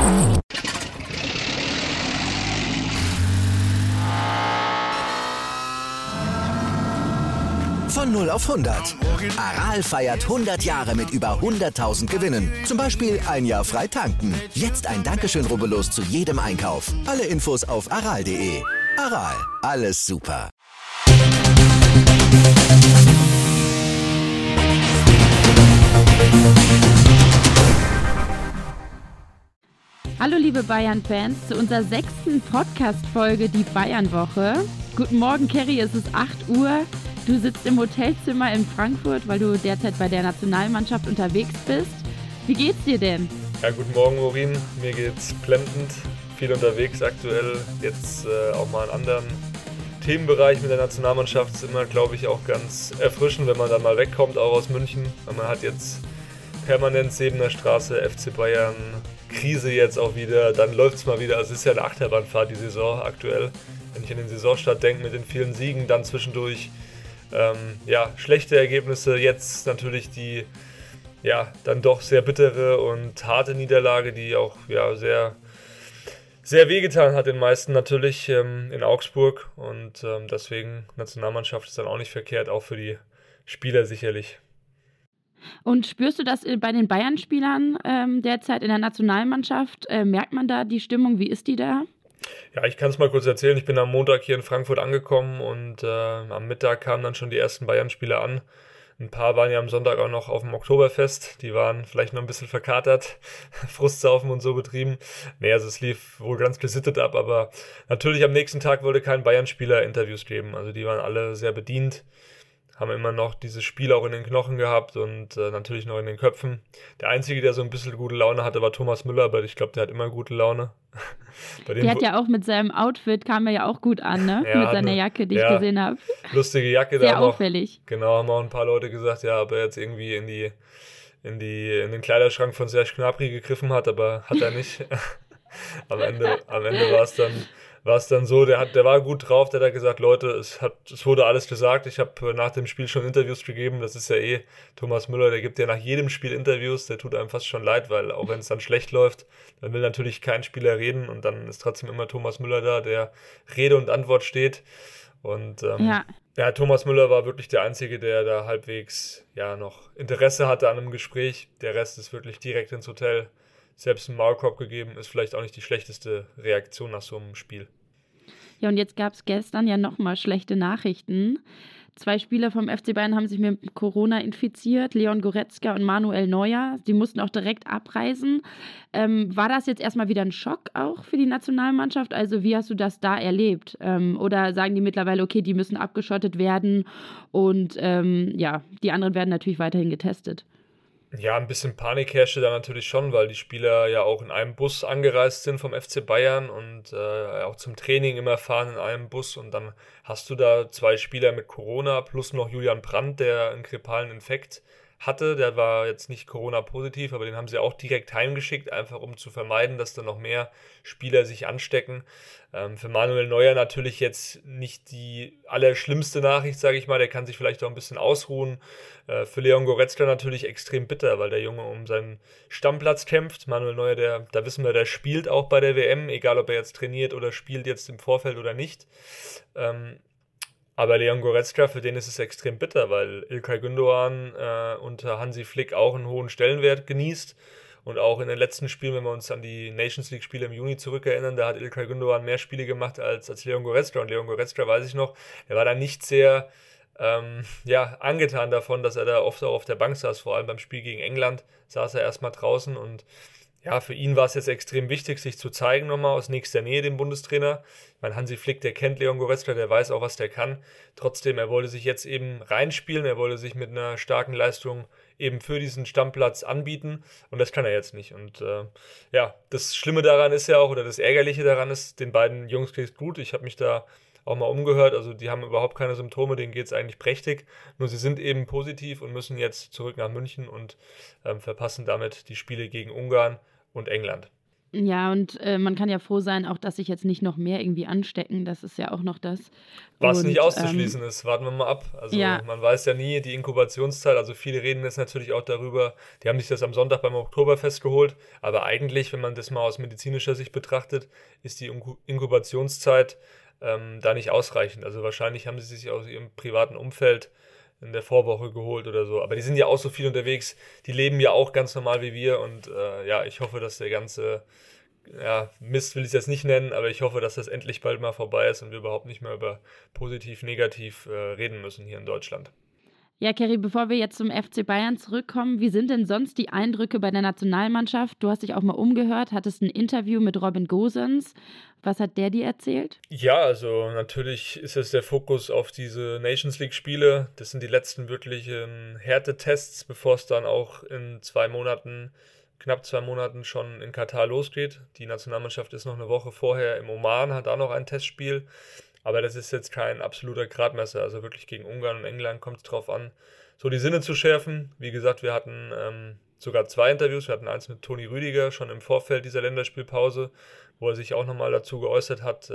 Von 0 auf 100. Aral feiert 100 Jahre mit über 100.000 Gewinnen. Zum Beispiel ein Jahr frei tanken. Jetzt ein Dankeschön, rubbellos zu jedem Einkauf. Alle Infos auf aral.de. Aral, alles super. Hallo liebe Bayern-Fans zu unserer 6. Podcast-Folge, die Bayern-Woche. Guten Morgen, Kerry, es ist 8 Uhr. Du sitzt im Hotelzimmer in Frankfurt, weil du derzeit bei der Nationalmannschaft unterwegs bist. Wie geht's dir denn? Ja, guten Morgen, Maureen. Mir geht's blendend. Viel unterwegs aktuell. Jetzt auch mal einen anderen Themenbereich mit der Nationalmannschaft. Ist immer, glaube ich, auch ganz erfrischend, wenn man dann mal wegkommt, auch aus München. Weil man hat jetzt permanent Sebener Straße, FC Bayern, Krise jetzt auch wieder. Dann läuft's mal wieder. Also es ist ja eine Achterbahnfahrt, die Saison aktuell. Wenn ich an den Saisonstart denke mit den vielen Siegen, dann zwischendurch schlechte Ergebnisse, jetzt natürlich die dann doch sehr bittere und harte Niederlage, die auch sehr, sehr wehgetan hat den meisten natürlich in Augsburg und deswegen Nationalmannschaft ist dann auch nicht verkehrt, auch für die Spieler sicherlich. Und spürst du das bei den Bayern-Spielern derzeit in der Nationalmannschaft? Merkt man da die Stimmung? Wie ist die da? Ja, ich kann es mal kurz erzählen. Ich bin am Montag hier in Frankfurt angekommen und am Mittag kamen dann schon die ersten Bayern-Spieler an. Ein paar waren ja am Sonntag auch noch auf dem Oktoberfest. Die waren vielleicht noch ein bisschen verkatert, Frustsaufen und so betrieben. Nee, also es lief wohl ganz gesittet ab, aber natürlich am nächsten Tag wollte kein Bayern-Spieler Interviews geben. Also die waren alle sehr bedient, haben immer noch dieses Spiel auch in den Knochen gehabt und natürlich noch in den Köpfen. Der Einzige, der so ein bisschen gute Laune hatte, war Thomas Müller, aber ich glaube, der hat immer gute Laune. Der hat ja auch mit seinem Outfit, kam er ja auch gut an, ne? Ja, mit seiner Jacke, die ich gesehen habe. Lustige Jacke. Sehr da auffällig. Genau, haben auch ein paar Leute gesagt, ja, ob er jetzt irgendwie in den Kleiderschrank von Serge Gnabry gegriffen hat, aber hat er nicht. Am Ende war es dann so, der war gut drauf, der hat gesagt, Leute, es wurde alles gesagt. Ich habe nach dem Spiel schon Interviews gegeben, das ist ja Thomas Müller, der gibt ja nach jedem Spiel Interviews, der tut einem fast schon leid, weil auch wenn es dann schlecht läuft, dann will natürlich kein Spieler reden und dann ist trotzdem immer Thomas Müller da, der Rede und Antwort steht. Und Thomas Müller war wirklich der Einzige, der da halbwegs noch Interesse hatte an einem Gespräch. Der Rest ist wirklich direkt ins Hotel. Selbst einen Maulkorb gegeben, ist vielleicht auch nicht die schlechteste Reaktion nach so einem Spiel. Ja, und jetzt gab es gestern ja nochmal schlechte Nachrichten. 2 Spieler vom FC Bayern haben sich mit Corona infiziert, Leon Goretzka und Manuel Neuer. Die mussten auch direkt abreisen. War das jetzt erstmal wieder ein Schock auch für die Nationalmannschaft? Also wie hast du das da erlebt? Oder sagen die mittlerweile, okay, die müssen abgeschottet werden und die anderen werden natürlich weiterhin getestet? Ja, ein bisschen Panik herrschte da natürlich schon, weil die Spieler ja auch in einem Bus angereist sind vom FC Bayern und auch zum Training immer fahren in einem Bus und dann hast du da 2 Spieler mit Corona plus noch Julian Brandt, der einen grippalen Infekt hatte. Der war jetzt nicht Corona-positiv, aber den haben sie auch direkt heimgeschickt, einfach um zu vermeiden, dass da noch mehr Spieler sich anstecken. Für Manuel Neuer natürlich jetzt nicht die allerschlimmste Nachricht, sage ich mal. Der kann sich vielleicht auch ein bisschen ausruhen. Für Leon Goretzka natürlich extrem bitter, weil der Junge um seinen Stammplatz kämpft. Manuel Neuer, da wissen wir, der spielt auch bei der WM, egal ob er jetzt trainiert oder spielt jetzt im Vorfeld oder nicht. Aber Leon Goretzka, für den ist es extrem bitter, weil İlkay Gündoğan unter Hansi Flick auch einen hohen Stellenwert genießt. Und auch in den letzten Spielen, wenn wir uns an die Nations League-Spiele im Juni zurückerinnern, da hat İlkay Gündoğan mehr Spiele gemacht als Leon Goretzka. Und Leon Goretzka, weiß ich noch, der war da nicht sehr angetan davon, dass er da oft auch auf der Bank saß. Vor allem beim Spiel gegen England saß er erstmal draußen und ja, für ihn war es jetzt extrem wichtig, sich zu zeigen nochmal aus nächster Nähe, dem Bundestrainer. Ich meine, Hansi Flick, der kennt Leon Goretzka, der weiß auch, was der kann. Trotzdem, er wollte sich jetzt eben reinspielen, er wollte sich mit einer starken Leistung eben für diesen Stammplatz anbieten und das kann er jetzt nicht. Und das Schlimme daran ist ja auch, oder das Ärgerliche daran ist, den beiden Jungs geht's gut. Ich habe mich da auch mal umgehört, also die haben überhaupt keine Symptome, denen geht es eigentlich prächtig, nur sie sind eben positiv und müssen jetzt zurück nach München und verpassen damit die Spiele gegen Ungarn und England. Ja, und man kann ja froh sein, auch dass sich jetzt nicht noch mehr irgendwie anstecken. Das ist ja auch noch das. Was nicht Und auszuschließen ist, warten wir mal ab. Also ja, man weiß ja nie, die Inkubationszeit, also viele reden jetzt natürlich auch darüber, die haben sich das am Sonntag beim Oktoberfest geholt, aber eigentlich, wenn man das mal aus medizinischer Sicht betrachtet, ist die Inkubationszeit da nicht ausreichend. Also wahrscheinlich haben sie sich aus ihrem privaten Umfeld in der Vorwoche geholt oder so. Aber die sind ja auch so viel unterwegs, die leben ja auch ganz normal wie wir und ja, ich hoffe, dass der ganze Mist will ich es jetzt nicht nennen, aber ich hoffe, dass das endlich bald mal vorbei ist und wir überhaupt nicht mehr über positiv, negativ reden müssen hier in Deutschland. Ja, Kerry, bevor wir jetzt zum FC Bayern zurückkommen, wie sind denn sonst die Eindrücke bei der Nationalmannschaft? Du hast dich auch mal umgehört, hattest ein Interview mit Robin Gosens. Was hat der dir erzählt? Ja, also natürlich ist es der Fokus auf diese Nations League-Spiele. Das sind die letzten wirklichen Härtetests, bevor es dann auch in knapp 2 Monaten schon in Katar losgeht. Die Nationalmannschaft ist noch eine Woche vorher im Oman, hat da noch ein Testspiel. Aber das ist jetzt kein absoluter Gradmesser. Also wirklich gegen Ungarn und England kommt es drauf an, so die Sinne zu schärfen. Wie gesagt, wir hatten sogar 2 Interviews. Wir hatten eins mit Toni Rüdiger schon im Vorfeld dieser Länderspielpause, wo er sich auch nochmal dazu geäußert hat.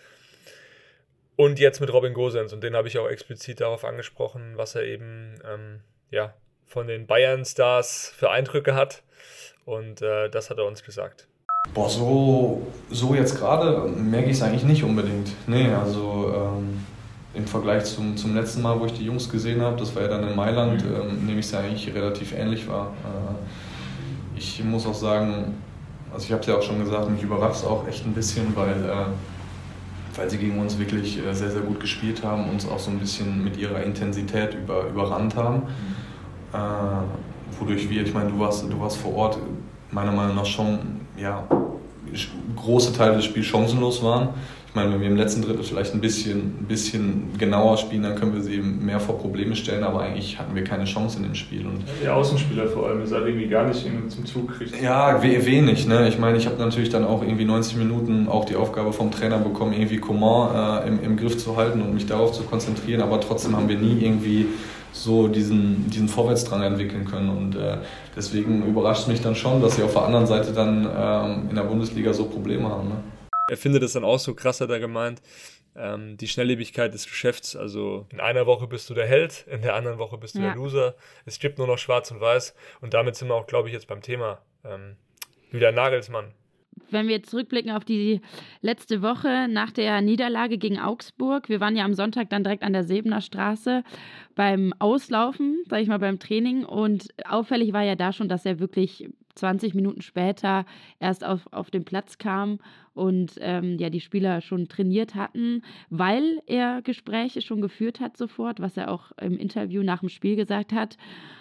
Und jetzt mit Robin Gosens. Und den habe ich auch explizit darauf angesprochen, was er eben von den Bayern-Stars für Eindrücke hat. Und das hat er uns gesagt. Boah, so jetzt gerade merke ich es eigentlich nicht unbedingt. Nee, also im Vergleich zum letzten Mal, wo ich die Jungs gesehen habe, das war ja dann in Mailand, nehme ich es ja eigentlich relativ ähnlich wahr. Ich muss auch sagen, also ich habe es ja auch schon gesagt, mich überrascht es auch echt ein bisschen, weil sie gegen uns wirklich sehr, sehr gut gespielt haben, uns auch so ein bisschen mit ihrer Intensität überrannt haben. Wodurch wir, ich meine, du warst vor Ort, meiner Meinung nach schon große Teile des Spiels chancenlos waren. Ich meine, wenn wir im letzten Drittel vielleicht ein bisschen genauer spielen, dann können wir sie mehr vor Probleme stellen, aber eigentlich hatten wir keine Chance in dem Spiel. Und die Außenspieler vor allem, ist halt irgendwie gar nicht zum Zug kriegt. Ja, wenig. Ne? Ich meine, ich habe natürlich dann auch irgendwie 90 Minuten auch die Aufgabe vom Trainer bekommen, irgendwie Coman im Griff zu halten und mich darauf zu konzentrieren, aber trotzdem haben wir nie irgendwie so diesen Vorwärtsdrang entwickeln können und deswegen überrascht es mich dann schon, dass sie auf der anderen Seite dann in der Bundesliga so Probleme haben. Ne? Er findet es dann auch so krass, hat er gemeint, die Schnelllebigkeit des Geschäfts, also in einer Woche bist du der Held, in der anderen Woche bist du der Loser, es gibt nur noch schwarz und weiß und damit sind wir auch, glaube ich, jetzt beim Thema Julian Nagelsmann. Wenn wir jetzt zurückblicken auf die letzte Woche nach der Niederlage gegen Augsburg, wir waren ja am Sonntag dann direkt an der Sebener Straße beim Auslaufen, sage ich mal, beim Training und auffällig war ja da schon, dass er wirklich 20 Minuten später erst auf den Platz kam und die Spieler schon trainiert hatten, weil er Gespräche schon geführt hat sofort, was er auch im Interview nach dem Spiel gesagt hat.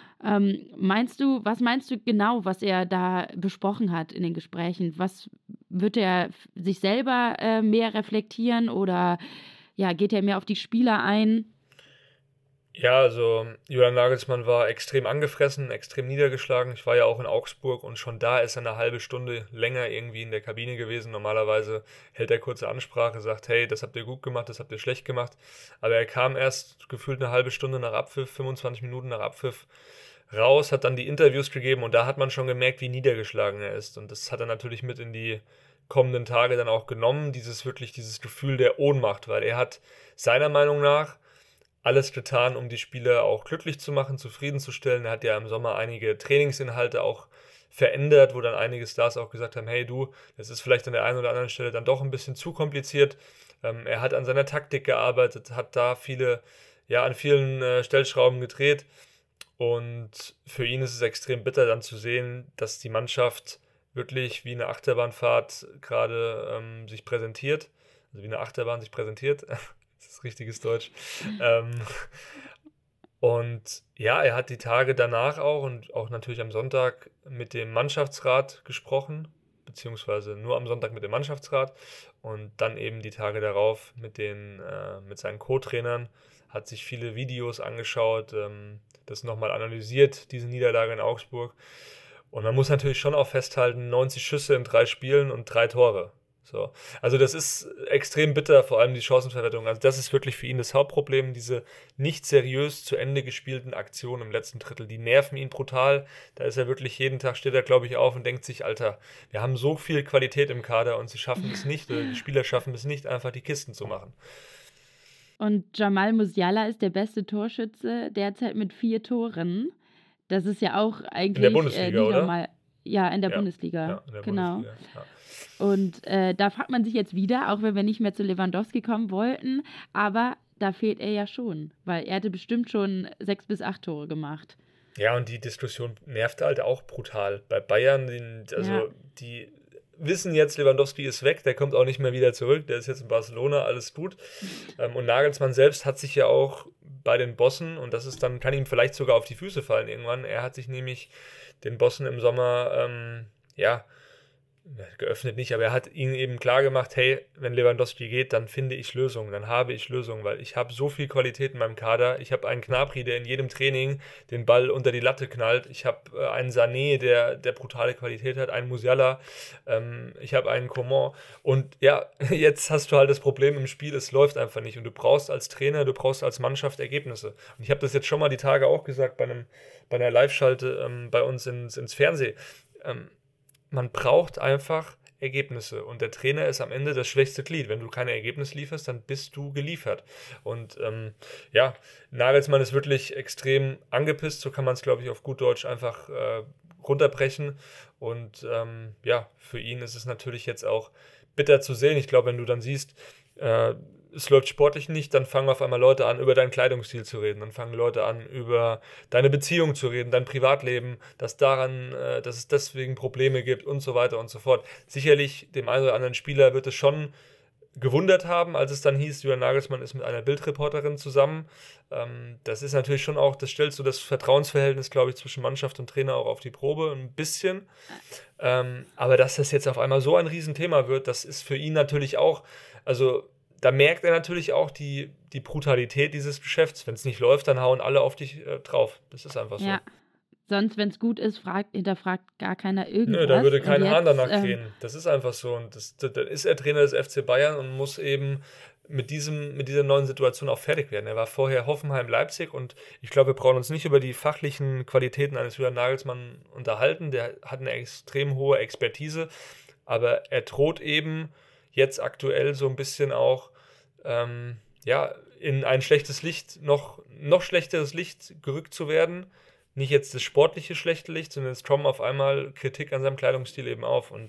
Was meinst du genau, was er da besprochen hat in den Gesprächen? Was wird er sich selber mehr reflektieren oder geht er mehr auf die Spieler ein? Ja, also Julian Nagelsmann war extrem angefressen, extrem niedergeschlagen. Ich war ja auch in Augsburg und schon da ist er eine halbe Stunde länger irgendwie in der Kabine gewesen. Normalerweise hält er kurze Ansprache, sagt, hey, das habt ihr gut gemacht, das habt ihr schlecht gemacht. Aber er kam erst gefühlt eine halbe Stunde nach Abpfiff, 25 Minuten nach Abpfiff raus, hat dann die Interviews gegeben und da hat man schon gemerkt, wie niedergeschlagen er ist. Und das hat er natürlich mit in die kommenden Tage dann auch genommen, dieses Gefühl der Ohnmacht, weil er hat seiner Meinung nach alles getan, um die Spieler auch glücklich zu machen, zufriedenzustellen. Er hat ja im Sommer einige Trainingsinhalte auch verändert, wo dann einige Stars auch gesagt haben, hey du, das ist vielleicht an der einen oder anderen Stelle dann doch ein bisschen zu kompliziert. Er hat an seiner Taktik gearbeitet, hat da an vielen Stellschrauben gedreht. Und für ihn ist es extrem bitter dann zu sehen, dass die Mannschaft wirklich wie eine Achterbahnfahrt gerade sich präsentiert. Also wie eine Achterbahn sich präsentiert. Das ist richtiges Deutsch. Und ja, er hat die Tage danach auch und auch natürlich am Sonntag mit dem Mannschaftsrat gesprochen, beziehungsweise nur am Sonntag mit dem Mannschaftsrat und dann eben die Tage darauf mit seinen Co-Trainern, hat sich viele Videos angeschaut, das nochmal analysiert, diese Niederlage in Augsburg. Und man muss natürlich schon auch festhalten, 90 Schüsse in 3 Spielen und 3 Tore. So. Also das ist extrem bitter, vor allem die Chancenverwertung. Also das ist wirklich für ihn das Hauptproblem, diese nicht seriös zu Ende gespielten Aktionen im letzten Drittel. Die nerven ihn brutal. Da ist er wirklich jeden Tag, steht er, glaube ich, auf und denkt sich, Alter, wir haben so viel Qualität im Kader und sie schaffen es nicht, oder die Spieler schaffen es nicht, einfach die Kisten zu machen. Und Jamal Musiala ist der beste Torschütze derzeit mit 4 Toren. Das ist ja auch eigentlich in der Bundesliga, nicht oder? normal. Ja, in der Bundesliga. Ja, in der genau. Bundesliga, ja. Und da fragt man sich jetzt wieder, auch wenn wir nicht mehr zu Lewandowski kommen wollten, aber da fehlt er ja schon, weil er hätte bestimmt schon 6 bis 8 Tore gemacht. Ja, und die Diskussion nervt halt auch brutal. Bei Bayern, die wissen jetzt, Lewandowski ist weg, der kommt auch nicht mehr wieder zurück, der ist jetzt in Barcelona, alles gut. Und Nagelsmann selbst hat sich ja auch bei den Bossen, und das ist dann, kann ihm vielleicht sogar auf die Füße fallen irgendwann, er hat sich nämlich den Bossen im Sommer, geöffnet nicht, aber er hat ihnen eben klar gemacht, hey, wenn Lewandowski geht, dann finde ich Lösungen, dann habe ich Lösungen, weil ich habe so viel Qualität in meinem Kader. Ich habe einen Gnabry, der in jedem Training den Ball unter die Latte knallt. Ich habe einen Sané, der brutale Qualität hat, einen Musiala, ich habe einen Coman. Und ja, jetzt hast du halt das Problem im Spiel, es läuft einfach nicht. Und du brauchst als Trainer, du brauchst als Mannschaft Ergebnisse. Und ich habe das jetzt schon mal die Tage auch gesagt bei einer Live-Schalte bei uns ins Fernsehen. Man braucht einfach Ergebnisse und der Trainer ist am Ende das schwächste Glied. Wenn du keine Ergebnisse lieferst, dann bist du geliefert. Und Nagelsmann ist wirklich extrem angepisst, so kann man es, glaube ich, auf gut Deutsch einfach runterbrechen. Und für ihn ist es natürlich jetzt auch bitter zu sehen. Ich glaube, wenn du dann siehst, es läuft sportlich nicht, dann fangen auf einmal Leute an, über deinen Kleidungsstil zu reden. Dann fangen Leute an, über deine Beziehung zu reden, dein Privatleben, dass es deswegen Probleme gibt und so weiter und so fort. Sicherlich, dem einen oder anderen Spieler wird es schon gewundert haben, als es dann hieß, Julian Nagelsmann ist mit einer Bildreporterin zusammen. Das ist natürlich schon auch, das stellt so das Vertrauensverhältnis, glaube ich, zwischen Mannschaft und Trainer auch auf die Probe, ein bisschen. Aber dass das jetzt auf einmal so ein Riesenthema wird, das ist für ihn natürlich auch, also da merkt er natürlich auch die Brutalität dieses Geschäfts. Wenn es nicht läuft, dann hauen alle auf dich drauf. Das ist einfach so. Ja, sonst, wenn es gut ist, hinterfragt gar keiner irgendwas. Nö, da würde kein Hahn danach krähen. Das ist einfach so. Und dann ist er Trainer des FC Bayern und muss eben mit dieser neuen Situation auch fertig werden. Er war vorher Hoffenheim-Leipzig und ich glaube, wir brauchen uns nicht über die fachlichen Qualitäten eines Julian Nagelsmann unterhalten. Der hat eine extrem hohe Expertise, aber er droht eben jetzt aktuell so ein bisschen auch in ein schlechtes Licht, noch schlechteres Licht gerückt zu werden. Nicht jetzt das sportliche schlechte Licht, sondern es kommen auf einmal Kritik an seinem Kleidungsstil eben auf. Und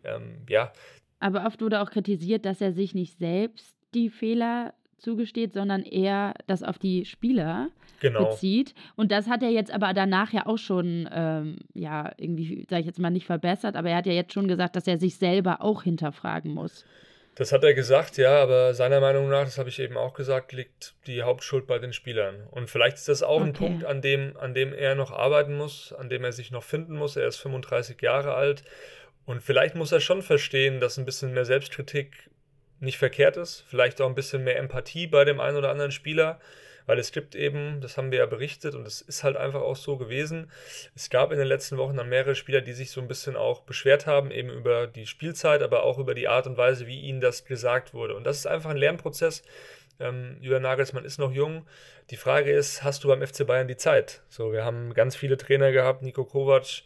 Aber oft wurde auch kritisiert, dass er sich nicht selbst die Fehler zugesteht, sondern eher das auf die Spieler bezieht. Und das hat er jetzt aber danach ja auch schon, irgendwie, sage ich jetzt mal, nicht verbessert, aber er hat ja jetzt schon gesagt, dass er sich selber auch hinterfragen muss. Das hat er gesagt, ja, aber seiner Meinung nach, das habe ich eben auch gesagt, liegt die Hauptschuld bei den Spielern. Und vielleicht ist das auch ein Punkt, an dem er noch arbeiten muss, an dem er sich noch finden muss. Er ist 35 Jahre alt und vielleicht muss er schon verstehen, dass ein bisschen mehr Selbstkritik nicht verkehrt ist. Vielleicht auch ein bisschen mehr Empathie bei dem einen oder anderen Spieler. Weil es gibt eben, das haben wir ja berichtet und es ist halt einfach auch so gewesen, es gab in den letzten Wochen dann mehrere Spieler, die sich so ein bisschen auch beschwert haben, eben über die Spielzeit, aber auch über die Art und Weise, wie ihnen das gesagt wurde. Und das ist einfach ein Lernprozess. Julian Nagelsmann ist noch jung. Die Frage ist, hast du beim FC Bayern die Zeit? So, wir haben ganz viele Trainer gehabt, Niko Kovac,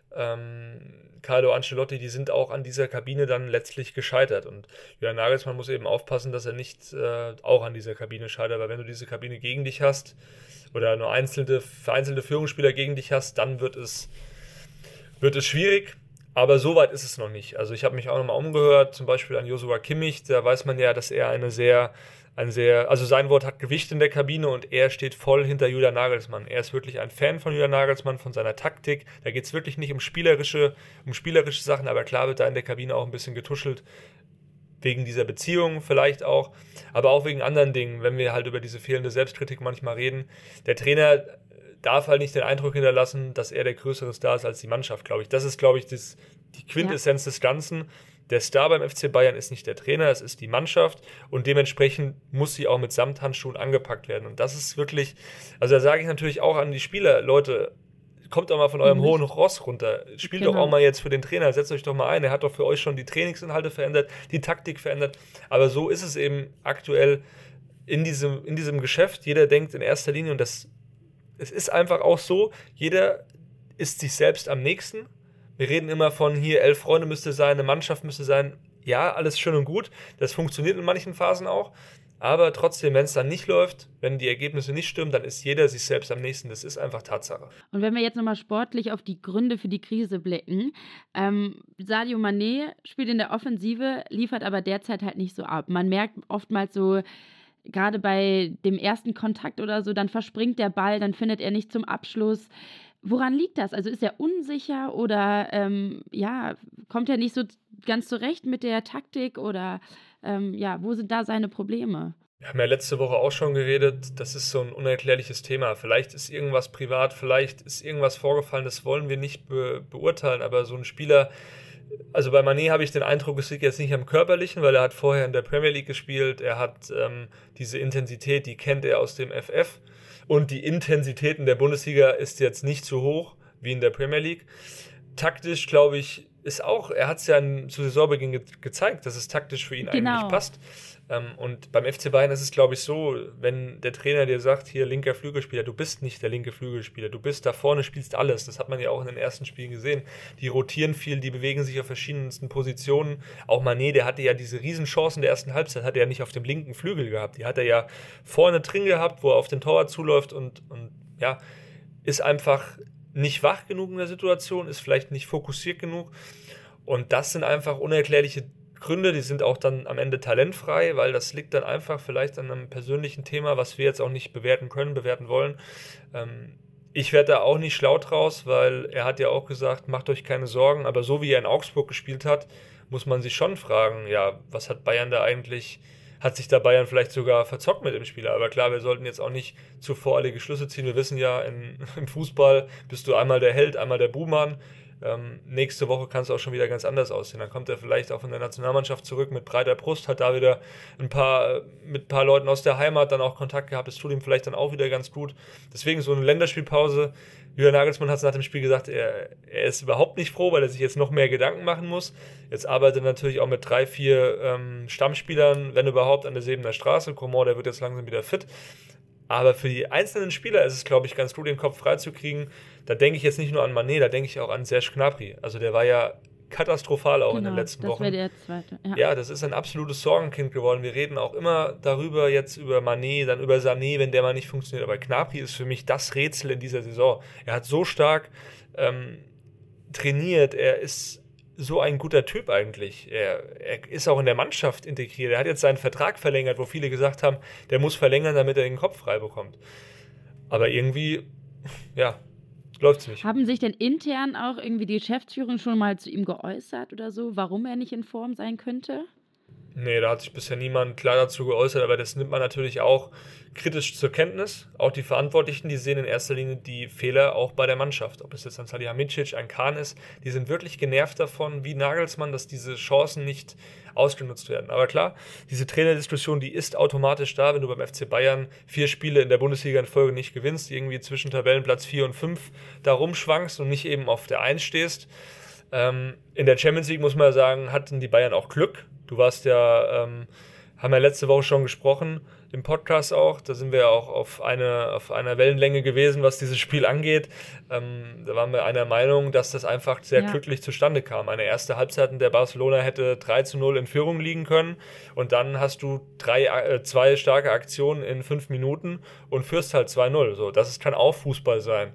Carlo Ancelotti, die sind auch an dieser Kabine dann letztlich gescheitert und Julian Nagelsmann muss eben aufpassen, dass er nicht auch an dieser Kabine scheitert, weil wenn du diese Kabine gegen dich hast oder nur vereinzelte Führungsspieler gegen dich hast, dann wird es schwierig, aber so weit ist es noch nicht. Also ich habe mich auch nochmal umgehört, zum Beispiel an Joshua Kimmich, da weiß man ja, dass er also sein Wort hat Gewicht in der Kabine und er steht voll hinter Julian Nagelsmann. Er ist wirklich ein Fan von Julian Nagelsmann, von seiner Taktik. Da geht es wirklich nicht um spielerische Sachen, aber klar wird da in der Kabine auch ein bisschen getuschelt. Wegen dieser Beziehung vielleicht auch, aber auch wegen anderen Dingen, wenn wir halt über diese fehlende Selbstkritik manchmal reden. Der Trainer darf halt nicht den Eindruck hinterlassen, dass er der größere Star ist als die Mannschaft, glaube ich. Das ist, glaube ich, die Quintessenz des Ganzen. Der Star beim FC Bayern ist nicht der Trainer, es ist die Mannschaft und dementsprechend muss sie auch mit Samthandschuhen angepackt werden. Und das ist wirklich, also da sage ich natürlich auch an die Spieler, Leute, kommt doch mal von eurem hohen Ross runter. Spielt doch auch mal jetzt für den Trainer, setzt euch doch mal ein. Er hat doch für euch schon die Trainingsinhalte verändert, die Taktik verändert. Aber so ist es eben aktuell in diesem Geschäft. Jeder denkt in erster Linie, und es ist einfach auch so, jeder ist sich selbst am nächsten. Wir reden immer von hier, 11 Freunde müsste sein, eine Mannschaft müsste sein. Ja, alles schön und gut. Das funktioniert in manchen Phasen auch. Aber trotzdem, wenn es dann nicht läuft, wenn die Ergebnisse nicht stimmen, dann ist jeder sich selbst am nächsten. Das ist einfach Tatsache. Und wenn wir jetzt nochmal sportlich auf die Gründe für die Krise blicken, Sadio Mané spielt in der Offensive, liefert aber derzeit halt nicht so ab. Man merkt oftmals so, gerade bei dem ersten Kontakt oder so, dann verspringt der Ball, dann findet er nicht zum Abschluss. Woran liegt das? Also ist er unsicher oder kommt er nicht so ganz zurecht mit der Taktik oder wo sind da seine Probleme? Wir haben ja letzte Woche auch schon geredet, das ist so ein unerklärliches Thema. Vielleicht ist irgendwas privat, vielleicht ist irgendwas vorgefallen, das wollen wir nicht beurteilen, aber so ein Spieler, also bei Mané habe ich den Eindruck, es liegt jetzt nicht am Körperlichen, weil er hat vorher in der Premier League gespielt, er hat diese Intensität, die kennt er aus dem FF und die Intensität in der Bundesliga ist jetzt nicht so hoch wie in der Premier League. Taktisch, glaube ich, ist auch, er hat es ja zu Saisonbeginn gezeigt, dass es taktisch für ihn eigentlich passt. Und beim FC Bayern ist es, glaube ich, so, wenn der Trainer dir sagt, hier linker Flügelspieler, du bist nicht der linke Flügelspieler, du bist da vorne, spielst alles. Das hat man ja auch in den ersten Spielen gesehen. Die rotieren viel, die bewegen sich auf verschiedensten Positionen. Auch Mané, der hatte ja diese Riesenchancen der ersten Halbzeit, hat er ja nicht auf dem linken Flügel gehabt. Die hat er ja vorne drin gehabt, wo er auf den Torwart zuläuft und ist einfach nicht wach genug in der Situation, ist vielleicht nicht fokussiert genug. Und das sind einfach unerklärliche Gründe, die sind auch dann am Ende talentfrei, weil das liegt dann einfach vielleicht an einem persönlichen Thema, was wir jetzt auch nicht bewerten können, bewerten wollen. Ich werde da auch nicht schlau draus, weil er hat ja auch gesagt, macht euch keine Sorgen, aber so wie er in Augsburg gespielt hat, muss man sich schon fragen, ja, was hat Bayern da eigentlich, hat sich da Bayern vielleicht sogar verzockt mit dem Spieler, aber klar, wir sollten jetzt auch nicht zu voreilige Schlüsse ziehen, wir wissen ja, im Fußball bist du einmal der Held, einmal der Buhmann. Nächste Woche kann es auch schon wieder ganz anders aussehen. Dann kommt er vielleicht auch von der Nationalmannschaft zurück mit breiter Brust, hat da wieder mit ein paar Leuten aus der Heimat dann auch Kontakt gehabt. Das tut ihm vielleicht dann auch wieder ganz gut. Deswegen so eine Länderspielpause. Julian Nagelsmann hat es nach dem Spiel gesagt, er ist überhaupt nicht froh, weil er sich jetzt noch mehr Gedanken machen muss. Jetzt arbeitet er natürlich auch mit 3, 4 Stammspielern, wenn überhaupt, an der Sebener Straße. Coman, der wird jetzt langsam wieder fit. Aber für die einzelnen Spieler ist es, glaube ich, ganz gut, den Kopf freizukriegen. Da denke ich jetzt nicht nur an Mané, da denke ich auch an Serge Gnabry. Also der war ja katastrophal auch in den letzten Wochen. Das wäre der zweite. Ja, das ist ein absolutes Sorgenkind geworden. Wir reden auch immer darüber, jetzt über Mané, dann über Sané, wenn der mal nicht funktioniert. Aber Gnabry ist für mich das Rätsel in dieser Saison. Er hat so stark trainiert, er ist so ein guter Typ eigentlich. Er ist auch in der Mannschaft integriert. Er hat jetzt seinen Vertrag verlängert, wo viele gesagt haben, der muss verlängern, damit er den Kopf frei bekommt. Aber irgendwie, läuft es nicht. Haben sich denn intern auch irgendwie die Geschäftsführung schon mal zu ihm geäußert oder so, warum er nicht in Form sein könnte? Nee, da hat sich bisher niemand klar dazu geäußert, aber das nimmt man natürlich auch kritisch zur Kenntnis. Auch die Verantwortlichen, die sehen in erster Linie die Fehler auch bei der Mannschaft. Ob es jetzt ein Salihamidzic, ein Kahn ist, die sind wirklich genervt davon, wie Nagelsmann, dass diese Chancen nicht ausgenutzt werden. Aber klar, diese Trainerdiskussion, die ist automatisch da, wenn du beim FC Bayern 4 Spiele in der Bundesliga in Folge nicht gewinnst, irgendwie zwischen Tabellenplatz 4 und 5 da rumschwankst und nicht eben auf der 1 stehst. In der Champions League, muss man sagen, hatten die Bayern auch Glück. Du warst ja, haben wir letzte Woche schon gesprochen, im Podcast auch, da sind wir ja auch auf einer Wellenlänge gewesen, was dieses Spiel angeht. Da waren wir einer Meinung, dass das einfach sehr glücklich zustande kam. Eine erste Halbzeit, in der Barcelona hätte 3-0 in Führung liegen können und dann hast du 2 starke Aktionen in 5 Minuten und führst halt 2-0. So, kann auch Fußball sein.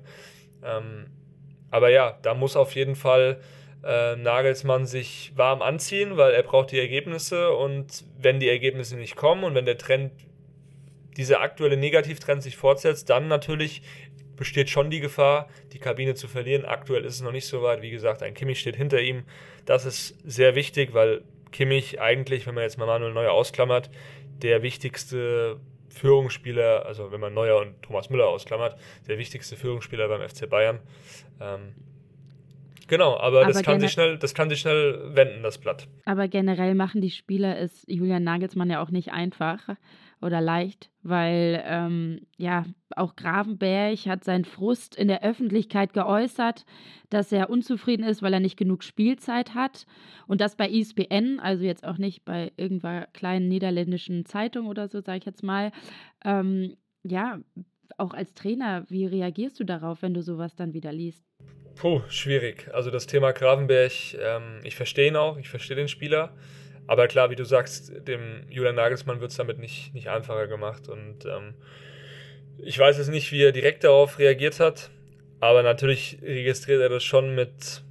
Aber ja, da muss auf jeden Fall Nagelsmann sich warm anziehen, weil er braucht die Ergebnisse und wenn die Ergebnisse nicht kommen und wenn der Trend, dieser aktuelle Negativtrend sich fortsetzt, dann natürlich besteht schon die Gefahr, die Kabine zu verlieren. Aktuell ist es noch nicht so weit. Wie gesagt, ein Kimmich steht hinter ihm. Das ist sehr wichtig, weil Kimmich eigentlich, wenn man jetzt mal Manuel Neuer ausklammert, der wichtigste Führungsspieler, also wenn man Neuer und Thomas Müller ausklammert, der wichtigste Führungsspieler beim FC Bayern. Genau, aber das kann sich schnell wenden, das Blatt. Aber generell machen die Spieler es Julian Nagelsmann ja auch nicht einfach. oder leicht, weil auch Gravenberch hat seinen Frust in der Öffentlichkeit geäußert, dass er unzufrieden ist, weil er nicht genug Spielzeit hat und das bei ESPN, also jetzt auch nicht bei irgendeiner kleinen niederländischen Zeitung oder so, sage ich jetzt mal. Auch als Trainer, wie reagierst du darauf, wenn du sowas dann wieder liest? Schwierig. Also das Thema Gravenberch, ich verstehe ihn auch, ich verstehe den Spieler. Aber klar, wie du sagst, dem Julian Nagelsmann wird es damit nicht einfacher gemacht. Und ich weiß jetzt nicht, wie er direkt darauf reagiert hat. Aber natürlich registriert er das schon mit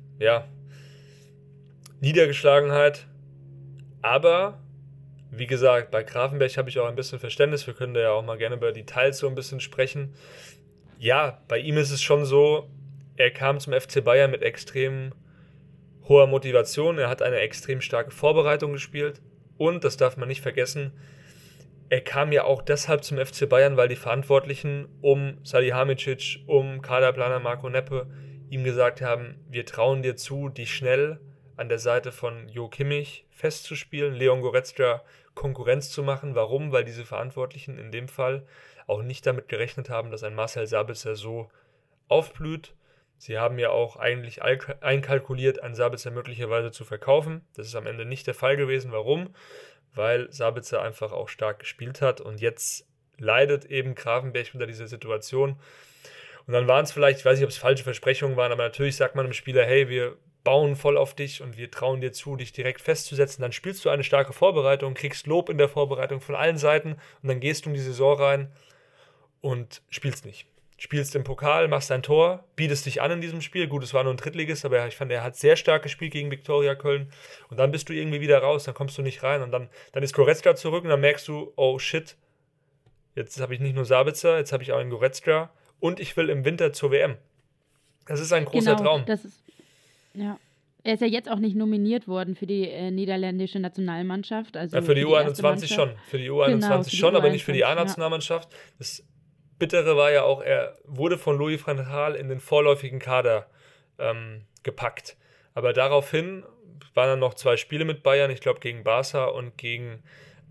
Niedergeschlagenheit. Aber wie gesagt, bei Gravenberch habe ich auch ein bisschen Verständnis. Wir können da ja auch mal gerne über Details so ein bisschen sprechen. Ja, bei ihm ist es schon so, er kam zum FC Bayern mit extrem hoher Motivation. Er hat eine extrem starke Vorbereitung gespielt. Und, das darf man nicht vergessen, er kam ja auch deshalb zum FC Bayern, weil die Verantwortlichen um Salihamidzic, um Kaderplaner Marco Neppe ihm gesagt haben, wir trauen dir zu, dich schnell an der Seite von Jo Kimmich festzuspielen, Leon Goretzka Konkurrenz zu machen. Warum? Weil diese Verantwortlichen in dem Fall auch nicht damit gerechnet haben, dass ein Marcel Sabitzer so aufblüht. Sie haben ja auch eigentlich einkalkuliert, einen Sabitzer möglicherweise zu verkaufen. Das ist am Ende nicht der Fall gewesen. Warum? Weil Sabitzer einfach auch stark gespielt hat und jetzt leidet eben Gravenberch unter dieser Situation. Und dann waren es vielleicht, ich weiß nicht, ob es falsche Versprechungen waren, aber natürlich sagt man dem Spieler, hey, wir bauen voll auf dich und wir trauen dir zu, dich direkt festzusetzen. Dann spielst du eine starke Vorbereitung, kriegst Lob in der Vorbereitung von allen Seiten und dann gehst du in die Saison rein und spielst nicht. Spielst im Pokal, machst ein Tor, bietest dich an in diesem Spiel. Gut, es war nur ein Drittligist, aber ich fand, er hat sehr stark gespielt gegen Viktoria Köln. Und dann bist du irgendwie wieder raus, dann kommst du nicht rein. Und dann ist Goretzka zurück und dann merkst du, oh shit, jetzt habe ich nicht nur Sabitzer, jetzt habe ich auch einen Goretzka und ich will im Winter zur WM. Das ist ein großer Traum. Ja. Er ist ja jetzt auch nicht nominiert worden für die niederländische Nationalmannschaft. Also ja, für die U21 schon. Für die U21 schon, aber nicht für die A-Nationalmannschaft. Das Bittere war ja auch, er wurde von Louis van Gaal in den vorläufigen Kader gepackt. Aber daraufhin waren dann noch 2 Spiele mit Bayern, ich glaube gegen Barca und gegen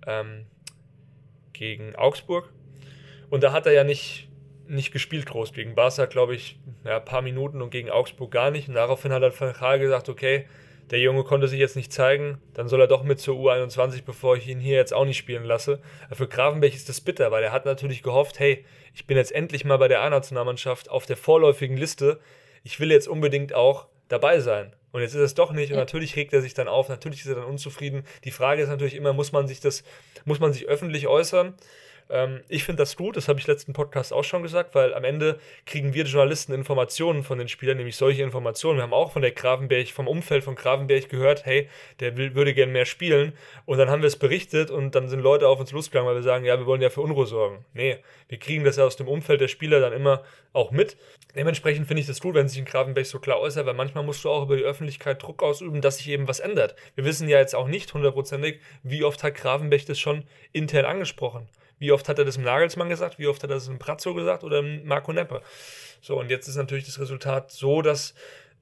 Augsburg. Und da hat er ja nicht gespielt groß. Gegen Barca, glaube ich, ein paar Minuten und gegen Augsburg gar nicht. Und daraufhin hat Van Gaal gesagt, okay, der Junge konnte sich jetzt nicht zeigen, dann soll er doch mit zur U21, bevor ich ihn hier jetzt auch nicht spielen lasse. Für Gravenberch ist das bitter, weil er hat natürlich gehofft, hey, ich bin jetzt endlich mal bei der A-Nationalmannschaft auf der vorläufigen Liste. Ich will jetzt unbedingt auch dabei sein. Und jetzt ist es doch nicht und natürlich regt er sich dann auf, natürlich ist er dann unzufrieden. Die Frage ist natürlich immer, muss man sich öffentlich äußern? Ich finde das gut, das habe ich letzten Podcast auch schon gesagt, weil am Ende kriegen wir Journalisten Informationen von den Spielern, nämlich solche Informationen. Wir haben auch vom Umfeld von Gravenberch gehört, hey, der würde gerne mehr spielen. Und dann haben wir es berichtet und dann sind Leute auf uns losgegangen, weil wir sagen, ja, wir wollen ja für Unruhe sorgen. Nee, wir kriegen das ja aus dem Umfeld der Spieler dann immer auch mit. Dementsprechend finde ich das gut, wenn sich ein Gravenberch so klar äußert, weil manchmal musst du auch über die Öffentlichkeit Druck ausüben, dass sich eben was ändert. Wir wissen ja jetzt auch nicht hundertprozentig, wie oft hat Gravenberch das schon intern angesprochen. Wie oft hat er das im Nagelsmann gesagt? Wie oft hat er das im Pratzo gesagt oder im Marco Neppe? So, und jetzt ist natürlich das Resultat so, dass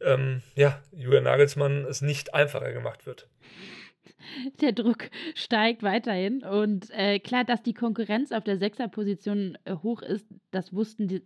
Julian Nagelsmann es nicht einfacher gemacht wird. Der Druck steigt weiterhin und klar, dass die Konkurrenz auf der Sechserposition hoch ist, das wusste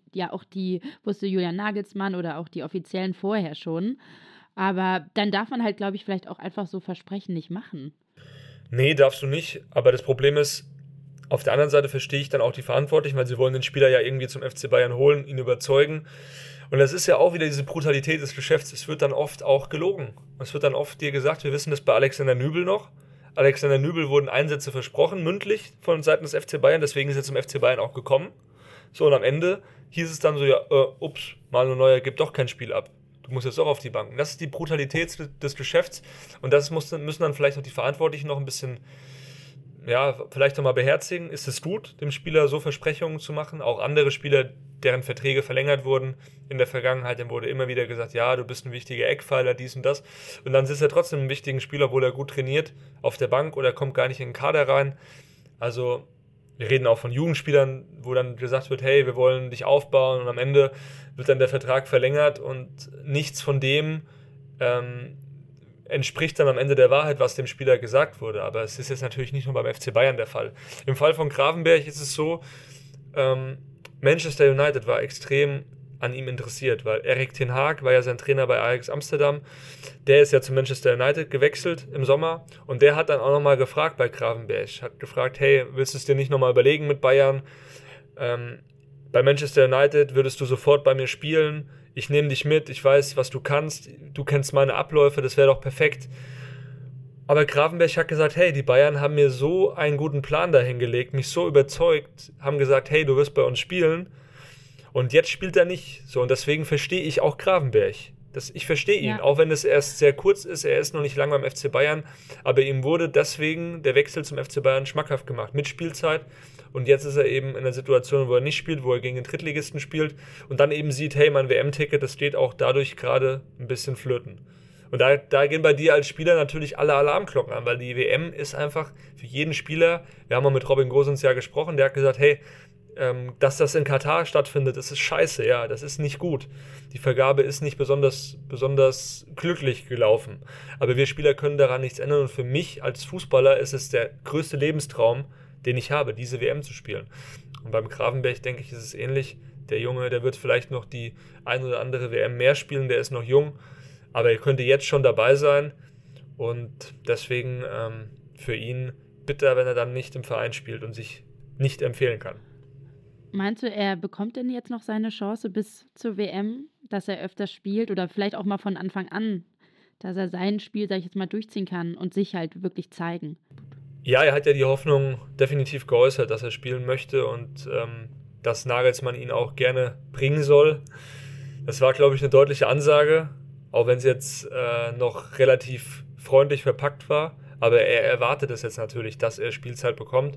Julian Nagelsmann oder auch die Offiziellen vorher schon. Aber dann darf man halt, glaube ich, vielleicht auch einfach so Versprechen nicht machen. Nee, darfst du nicht. Aber das Problem ist, auf der anderen Seite verstehe ich dann auch die Verantwortlichen, weil sie wollen den Spieler ja irgendwie zum FC Bayern holen, ihn überzeugen. Und das ist ja auch wieder diese Brutalität des Geschäfts. Es wird dann oft auch gelogen. Es wird dann oft dir gesagt, wir wissen das bei Alexander Nübel noch. Alexander Nübel wurden Einsätze versprochen, mündlich von Seiten des FC Bayern, deswegen ist er zum FC Bayern auch gekommen. So, und am Ende hieß es dann so, Manuel Neuer gibt doch kein Spiel ab. Du musst jetzt doch auf die Bank. Und das ist die Brutalität des Geschäfts. Und das müssen dann vielleicht auch die Verantwortlichen noch ein bisschen vielleicht nochmal beherzigen. Ist es gut, dem Spieler so Versprechungen zu machen? Auch andere Spieler, deren Verträge verlängert wurden in der Vergangenheit, dem wurde immer wieder gesagt, ja, du bist ein wichtiger Eckpfeiler, dies und das. Und dann sitzt er trotzdem einen wichtigen Spieler, obwohl er gut trainiert, auf der Bank oder kommt gar nicht in den Kader rein. Also wir reden auch von Jugendspielern, wo dann gesagt wird, hey, wir wollen dich aufbauen und am Ende wird dann der Vertrag verlängert und nichts von dem entspricht dann am Ende der Wahrheit, was dem Spieler gesagt wurde. Aber es ist jetzt natürlich nicht nur beim FC Bayern der Fall. Im Fall von Gravenberch ist es so, Manchester United war extrem an ihm interessiert, weil Erik ten Hag war ja sein Trainer bei Ajax Amsterdam. Der ist ja zu Manchester United gewechselt im Sommer und der hat dann auch nochmal gefragt bei Gravenberch, hat gefragt, hey, willst du es dir nicht nochmal überlegen mit Bayern? Bei Manchester United würdest du sofort bei mir spielen, ich nehme dich mit, ich weiß, was du kannst, du kennst meine Abläufe, das wäre doch perfekt. Aber Gravenberch hat gesagt, hey, die Bayern haben mir so einen guten Plan dahingelegt, mich so überzeugt, haben gesagt, hey, du wirst bei uns spielen. Und jetzt spielt er nicht. So, und deswegen verstehe ich auch Gravenberch. Ich verstehe ihn, auch wenn es erst sehr kurz ist. Er ist noch nicht lange beim FC Bayern. Aber ihm wurde deswegen der Wechsel zum FC Bayern schmackhaft gemacht. Mit Spielzeit. Und jetzt ist er eben in einer Situation, wo er nicht spielt, wo er gegen den Drittligisten spielt. Und dann eben sieht, hey, mein WM-Ticket, das steht auch dadurch gerade ein bisschen flöten. Und da gehen bei dir als Spieler natürlich alle Alarmglocken an, weil die WM ist einfach für jeden Spieler, wir haben mal mit Robin Gosens ja gesprochen, der hat gesagt, hey, dass das in Katar stattfindet, das ist scheiße, ja, das ist nicht gut. Die Vergabe ist nicht besonders glücklich gelaufen. Aber wir Spieler können daran nichts ändern und für mich als Fußballer ist es der größte Lebenstraum, den ich habe, diese WM zu spielen. Und beim Gravenberch, denke ich, ist es ähnlich. Der Junge, der wird vielleicht noch die ein oder andere WM mehr spielen, der ist noch jung, aber er könnte jetzt schon dabei sein und deswegen für ihn bitter, wenn er dann nicht im Verein spielt und sich nicht empfehlen kann. Meinst du, er bekommt denn jetzt noch seine Chance bis zur WM, dass er öfter spielt oder vielleicht auch mal von Anfang an, dass er sein Spiel, sag ich jetzt mal, durchziehen kann und sich halt wirklich zeigen? Ja, er hat ja die Hoffnung definitiv geäußert, dass er spielen möchte und dass Nagelsmann ihn auch gerne bringen soll. Das war, glaube ich, eine deutliche Ansage, auch wenn es jetzt noch relativ freundlich verpackt war. Aber er erwartet es jetzt natürlich, dass er Spielzeit bekommt.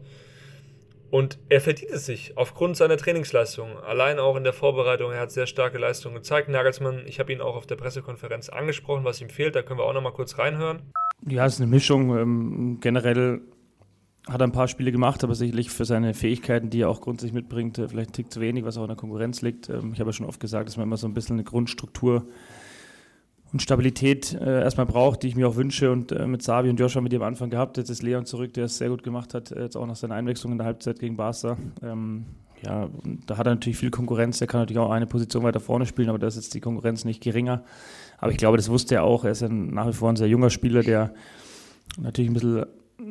Und er verdient es sich aufgrund seiner Trainingsleistung. Allein auch in der Vorbereitung, er hat sehr starke Leistungen gezeigt. Nagelsmann, ich habe ihn auch auf der Pressekonferenz angesprochen, was ihm fehlt. Da können wir auch noch mal kurz reinhören. Ja, es ist eine Mischung. Generell hat er ein paar Spiele gemacht, aber sicherlich für seine Fähigkeiten, die er auch grundsätzlich mitbringt, vielleicht ein Tick zu wenig, was auch in der Konkurrenz liegt. Ich habe ja schon oft gesagt, dass man immer so ein bisschen eine Grundstruktur und Stabilität erstmal braucht, die ich mir auch wünsche und mit Xavi und Joshua mit dem am Anfang gehabt. Jetzt ist Leon zurück, der es sehr gut gemacht hat, jetzt auch nach seiner Einwechslung in der Halbzeit gegen Barca. Ja, und da hat er natürlich viel Konkurrenz, der kann natürlich auch eine Position weiter vorne spielen, aber da ist jetzt die Konkurrenz nicht geringer. Aber ich glaube, das wusste er auch, er ist ja nach wie vor ein sehr junger Spieler, der natürlich ein bisschen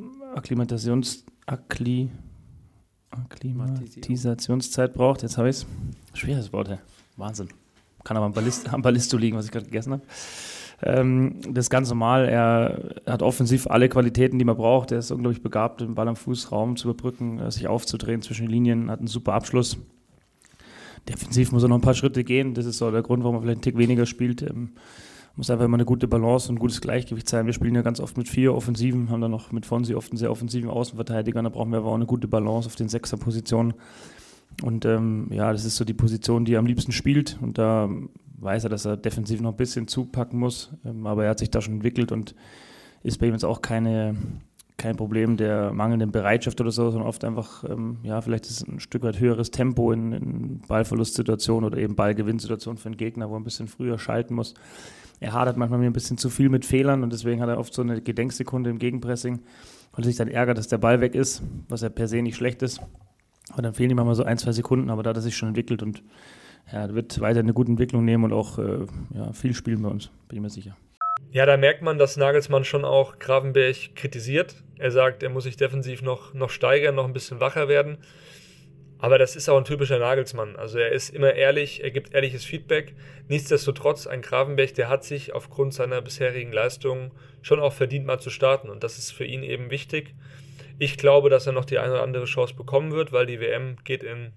Akklimatisationszeit braucht. Jetzt habe ich es. Schweres Wort, ja. Wahnsinn. Kann aber am Ballisto liegen, was ich gerade gegessen habe. Das ist ganz normal. Er hat offensiv alle Qualitäten, die man braucht. Er ist unglaublich begabt, den Ball am Fußraum zu überbrücken, sich aufzudrehen zwischen den Linien, hat einen super Abschluss. Defensiv muss er noch ein paar Schritte gehen. Das ist so der Grund, warum er vielleicht einen Tick weniger spielt. Muss einfach immer eine gute Balance und ein gutes Gleichgewicht sein. Wir spielen ja ganz oft mit 4 Offensiven, haben dann noch mit Fonsi oft einen sehr offensiven Außenverteidiger. Da brauchen wir aber auch eine gute Balance auf den 6er-Positionen. Und das ist so die Position, die er am liebsten spielt. Und da weiß er, dass er defensiv noch ein bisschen zupacken muss. Aber er hat sich da schon entwickelt und ist bei ihm jetzt auch kein Problem der mangelnden Bereitschaft oder so, sondern oft einfach, vielleicht ist es ein Stück weit höheres Tempo in Ballverlustsituationen oder eben Ballgewinnsituationen für den Gegner, wo er ein bisschen früher schalten muss. Er hadert manchmal ein bisschen zu viel mit Fehlern und deswegen hat er oft so eine Gedenksekunde im Gegenpressing, weil er sich dann ärgert, dass der Ball weg ist, was ja per se nicht schlecht ist. Aber dann fehlen ihm manchmal so 1-2 Sekunden, aber da hat er sich schon entwickelt und er wird weiter eine gute Entwicklung nehmen und auch viel spielen bei uns, bin ich mir sicher. Ja, da merkt man, dass Nagelsmann schon auch Gravenberch kritisiert. Er sagt, er muss sich defensiv noch steigern, noch ein bisschen wacher werden. Aber das ist auch ein typischer Nagelsmann. Also er ist immer ehrlich, er gibt ehrliches Feedback. Nichtsdestotrotz, ein Gravenberch, der hat sich aufgrund seiner bisherigen Leistungen schon auch verdient, mal zu starten. Und das ist für ihn eben wichtig. Ich glaube, dass er noch die eine oder andere Chance bekommen wird, weil die WM geht in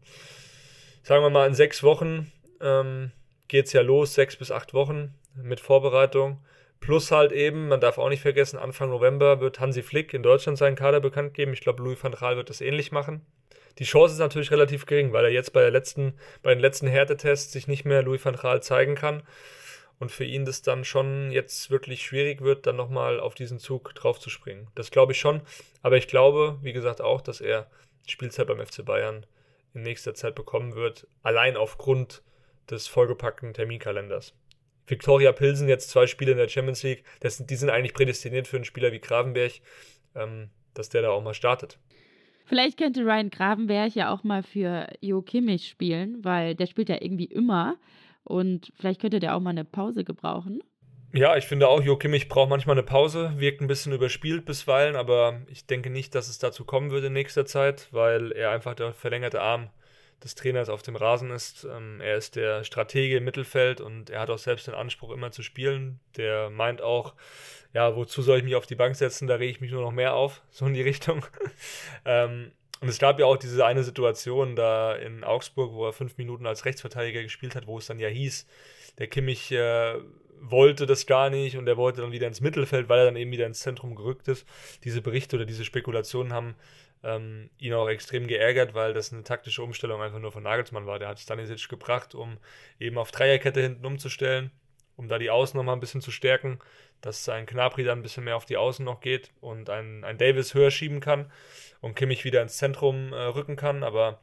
6 Wochen geht es ja los, 6 bis 8 Wochen mit Vorbereitung. Plus halt eben, man darf auch nicht vergessen, Anfang November wird Hansi Flick in Deutschland seinen Kader bekannt geben. Ich glaube, Louis van Gaal wird das ähnlich machen. Die Chance ist natürlich relativ gering, weil er jetzt bei den letzten Härtetests sich nicht mehr Louis van Gaal zeigen kann. Und für ihn das dann schon jetzt wirklich schwierig wird, dann nochmal auf diesen Zug draufzuspringen. Das glaube ich schon. Aber ich glaube, wie gesagt, auch, dass er Spielzeit beim FC Bayern in nächster Zeit bekommen wird. Allein aufgrund des vollgepackten Terminkalenders. Viktoria Pilsen jetzt 2 Spiele in der Champions League, die sind eigentlich prädestiniert für einen Spieler wie Gravenberch, dass der da auch mal startet. Vielleicht könnte Ryan Gravenberch ja auch mal für Jo Kimmich spielen, weil der spielt ja irgendwie immer und vielleicht könnte der auch mal eine Pause gebrauchen. Ja, ich finde auch, Jo Kimmich braucht manchmal eine Pause, wirkt ein bisschen überspielt bisweilen, aber ich denke nicht, dass es dazu kommen wird in nächster Zeit, weil er einfach der verlängerte Arm des Trainers auf dem Rasen ist. Er ist der Stratege im Mittelfeld und er hat auch selbst den Anspruch, immer zu spielen. Der meint auch, ja, wozu soll ich mich auf die Bank setzen, da rege ich mich nur noch mehr auf, so in die Richtung. Und es gab ja auch diese eine Situation da in Augsburg, wo er 5 Minuten als Rechtsverteidiger gespielt hat, wo es dann ja hieß, der Kimmich wollte das gar nicht und er wollte dann wieder ins Mittelfeld, weil er dann eben wieder ins Zentrum gerückt ist. Diese Berichte oder diese Spekulationen haben ihn auch extrem geärgert, weil das eine taktische Umstellung einfach nur von Nagelsmann war. Der hat Stanisic gebracht, um eben auf Dreierkette hinten umzustellen, um da die Außen nochmal ein bisschen zu stärken, dass ein Gnabry dann ein bisschen mehr auf die Außen noch geht und ein Davis höher schieben kann und Kimmich wieder ins Zentrum rücken kann, aber